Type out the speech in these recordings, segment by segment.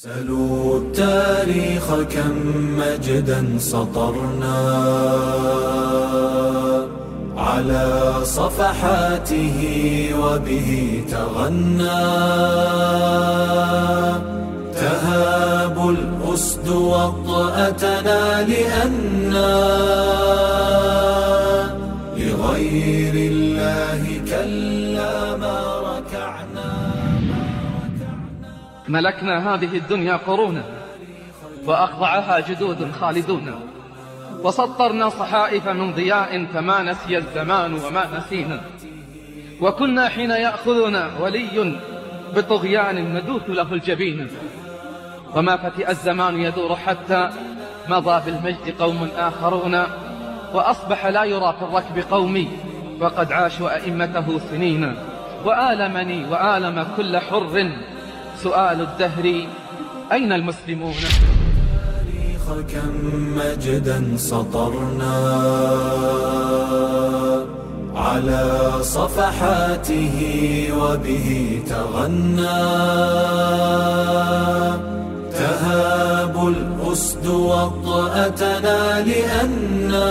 سلوا التاريخ كم مجدا سطرنا على صفحاته وبه تغنى. تهاب الأسد وطأتنا لأننا لغير الله كلا ما ركعنا. ملكنا هذه الدنيا قرونا وأخضعها جدود خالدون، وسطرنا صحائف من ضياء فما نسي الزمان وما نسينا. وكنا حين يأخذنا ولي بطغيان ندوث له الجبين، وما فتئ الزمان يدور حتى مضى بالمجد قوم آخرون، وأصبح لا يرى في الركب قومي وقد عاشوا أئمته سنين. وآلمني وآلم كل حر سؤال الدهر أين المسلمون. التاريخ كم مجدا سطرنا على صفحاته وبه تغنى. تهاب الأسد وطأتنا لأننا.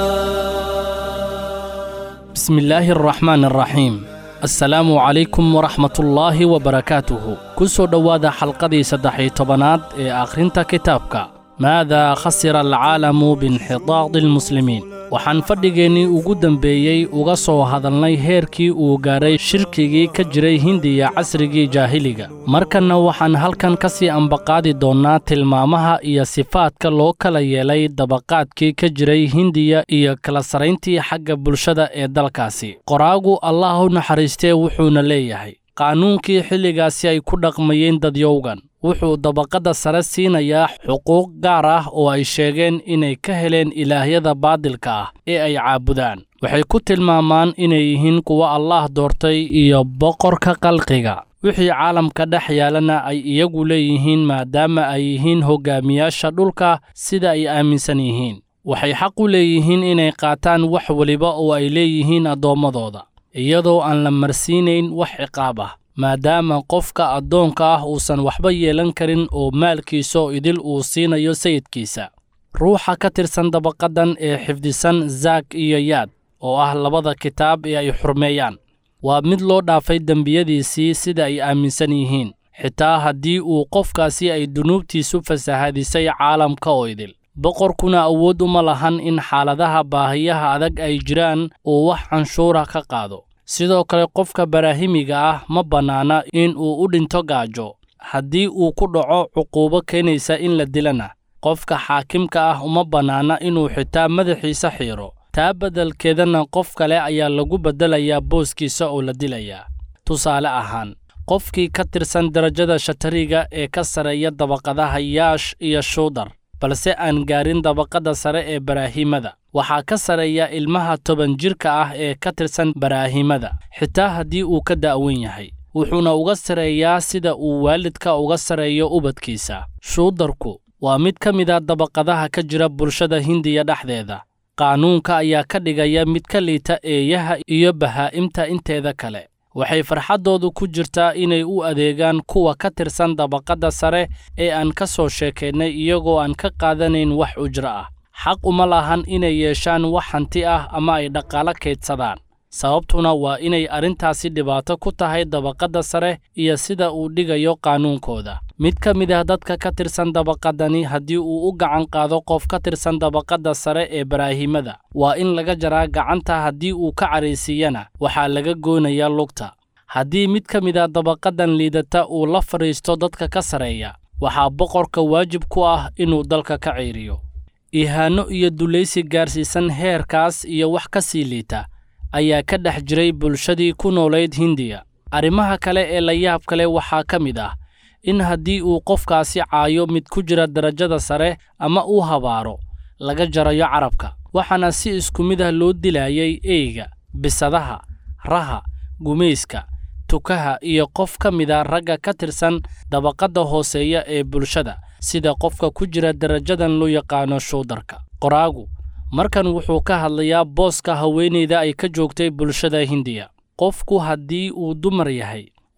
بسم الله الرحمن الرحيم. السلام عليكم ورحمة الله وبركاته. كسو دوادا حلقدي سدحي طبنات آخرين كتابك ماذا خسر العالم بانحطاط المسلمين. waxaan fadhigeennii ugu dambeeyey uga soo hadalnay heerkii uu gaaray shirkigii ka jiray hindiya casrigii jaahiliga. markanna waxaan halkan ka sii ambaqaadi doonnaa tilmaamaha iyo sifaadka loo kala yeelay dabaqaadkii ka jiray hindiya iyo kala sarayntii xagga bulshada ee dalkaasi. qoraagu allah u naxariistee wuxuuna leeyahay qaanuunkii xilligaasi ay ku dhaqmayeen dadyowgan wuxuu dabaqadda sare siinayaa xuquuq gaar ah oo ay sheegeen inay ka heleen ilaahyada baadilka ah ee ay caabudaan. waxay ku tilmaamaan inay yihiin kuwa allaah doortay iyo boqorka khalqiga. wixii caalamka dhex yaalana ay iyagu leeyihiin maadaama ay yihiin hoggaamiyaasha dhulka sida ay aaminsan yihiin. waxay xaq u leeyihiin inay qaataan wax weliba oo ay leeyihiin addoommadooda iyadoo aan la marsiinayn wax ciqaab ah, maadaama qofka addoonka ah uusan waxba yeelan karin oo maalkiisa oo idil uu siinayo sayidkiisa. ruuxa ka tirsan dabaqaddan ee xifdisan zaak iyo yaad oo ah labada kitaab ee ay xurmeeyaan waa mid loo dhaafay dembiyadiisii sida ay aaminsan yihiin, xitaa haddii uu qofkaasi ay dunuubtiisu fasahadisay caalamka oo idil. boqorkuna awood uma lahan in xaaladaha baahiyaha adag ay jiraan uu wax canshuura ka qaado. sidoo kale qofka baraahimiga ah ma bannaana in uu u dhinto gaajo. haddii uu ku dhaco cuquubo keenaysa in la dilana qofka xaakimka ah uma bannaana inuu xitaa madaxiisa xiiro. taa beddelkeedana qof kale ayaa lagu beddelayaa booskiisa oo la dilayaa. tusaale ahaan qofkii ka tirsan darajada shatariga ee ka sareeya dabaqadaha yaash iyo shuudar balse aan gaarin dabaqadda sare ee baraahimada waxaa ka sareeya ilmaha 10 jirka ah ee ka tirsan baraahimada xitaa haddii uu ka da'wan yahay, wuxuuna uga sareeyaa sida uu waalidka uga sareeyo ubadkiisa. shuudarku waa mid ka mid ah dabaqadaha ka jira bulshada hindiya dhexdeeda. qaanuunka ayaa ka dhigaya mid ka liita eeyaha iyo bahaa'imta inteeda kale. waxay farxaddoodu ku jirtaa inay u adeegaan kuwa ka tirsan dabaqadda sare ee aan ka soo sheekaynay iyagoo aan ka qaadanayn wax ujro ah. xaq uma lahan inay yeeshaan wax hanti ah ama ay dhaqaalo kaydsadaan, sababtuna waa inay arrintaasi dhibaato ku tahay dabaqadda sare iyo sida uu dhigayo qaanuunkooda. mid ka mid ah dadka ka tirsan dabaqaddani haddii uu u gacan qaado qof ka tirsan dabaqadda sare ee baraahimada waa in laga jaraa gacanta. haddii uu ka caraysiiyana waxaa laga goonayaa lugta. haddii mid ka mid ah dabaqaddan liidata uu la fadhiisto dadka ka sareeya waxaa boqorka waajib ku ah inuu dalka ka ceyriyo. ihaano iyo dulaysi gaarsiisan heerkaas iyo wax ka sii liita ayaa ka dhex jiray bulshadii ku noolayd hindiya. arrimaha kale ee la yaab kale waxaa ka mid ah in haddii uu qofkaasi caayo mid ku jira darajada sare ama uu habaaro laga jarayo carabka. waxaana si isku mid ah loo dilayay eyga, bisadaha, raha, gumayska, tukaha iyo qof ka mid ah ragga ka tirsan dabaqadda hooseeya ee bulshada sida qofka ku jira darajadan loo yaqaano shuudarka. qoraagu markan wuxuu ka hadlayaa booska haweeneyda ay ka joogtay bulshada hindiya. qofku haddii uu dumar yahay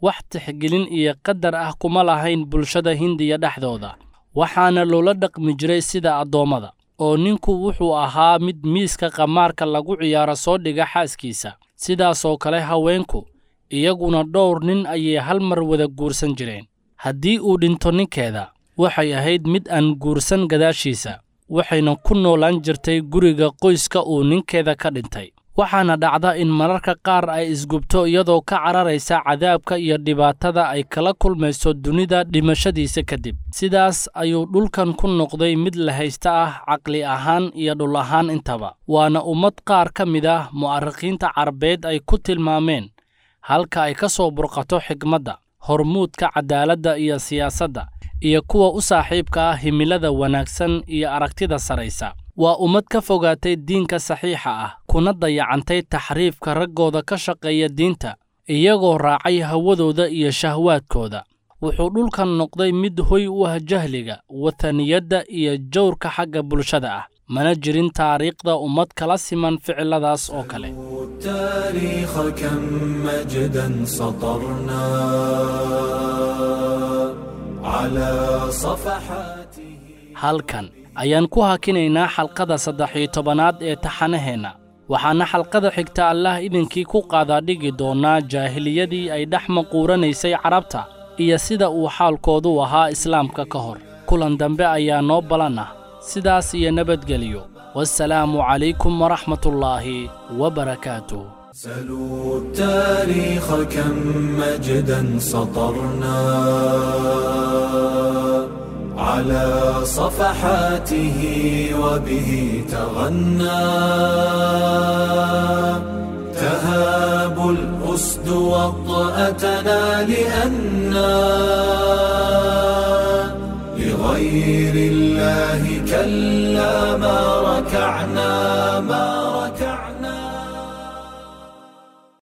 wax tixgelin iyo qadar ah kuma lahayn bulshada Hindiya dhexdooda, waxaana loola dhaqmi jiray sida addoommada, oo ninku wuxuu ahaa mid miiska qamaarka lagu ciyaaro soo dhiga xaaskiisa. sidaasoo kale haweenku iyaguna dhowr nin ayay hal mar wada guursan jireen. haddii uu dhinto ninkeeda, waxay ahayd mid aan guursan gadaashiisa, waxayna ku noolaan jirtay guriga qoyska uu ninkeeda ka dhintay. waxaana dhacda in mararka qaar ay isgubto iyadoo ka cararaysa cadaabka iyo dhibaatada ay kala kulmayso dunida dhimashadiisa kadib. sidaas ayuu dhulkan ku noqday mid la haysta ah caqli ahaan iyo dhul ahaan intaba. waana ummad qaar ka mid ah mu'arikhiinta Carabeed ay ku tilmaameen halka ay ka soo burqato xigmadda, hormuudka cadaaladda iyo siyaasadda, iyo kuwa u saaxiibka ah himilada wanaagsan iyo aragtida saraysa. waa ummad ka fogaatay diinka saxiixa ah, kuna dayacantay taxriifka raggooda ka shaqeeya diinta, iyagoo raacay hawadooda iyo shahwaadkooda. wuxuu dhulkan noqday mid hoy u ah jahliga, wathaniyadda iyo jawrka xagga bulshada ah. mana jirin taariikhda ummad kala siman ficiladaas oo kale. halkan ayaan ku hakinaynaa xalqada 13aad ee taxanaheenna. waxaana xalqada xigta Allah idinkii ku qaadaadhigi doonaa jaahiliyadii ay dhex maquuranaysay Carabta iyo sida uu xaalkoodu ahaa islaamka ka hor. kulan dambe ayaa noo balan ah. sidaas iyo nabadgelyo. wassalaamu calaykum waraxmatullaahi wabarakaatuh. سلوا التاريخ كم مجدا سطرنا على صفحاته وبه تغنى. تهاب الأسد وطأتنا لأننا لغير الله كلا ما ركعنا